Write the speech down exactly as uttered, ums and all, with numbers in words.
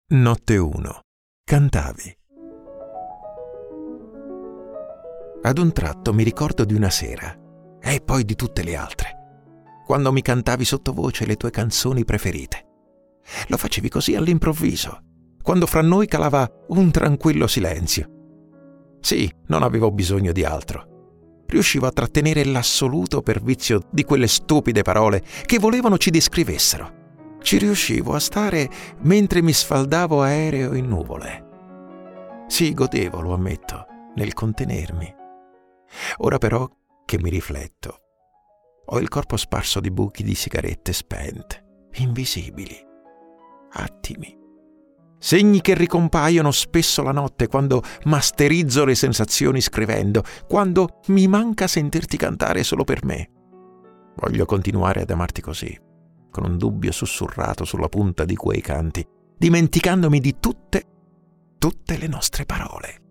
Notte uno. Cantavi. Ad un tratto mi ricordo di una sera, e poi di tutte le altre, quando mi cantavi sottovoce le tue canzoni preferite. Lo facevi così all'improvviso, quando fra noi calava un tranquillo silenzio. Sì, non avevo bisogno di altro. Riuscivo a trattenere l'assoluto per vizio di quelle stupide parole che volevano ci descrivessero. Ci riuscivo a stare mentre mi sfaldavo aereo in nuvole. Sì, godevo, lo ammetto, nel contenermi. Ora però che mi rifletto, ho il corpo sparso di buchi di sigarette spente, invisibili, attimi. Segni che ricompaiono spesso la notte quando masterizzo le sensazioni scrivendo, quando mi manca sentirti cantare solo per me. Voglio continuare ad amarti così, con un dubbio sussurrato sulla punta di quei canti, dimenticandomi di tutte, tutte le nostre parole.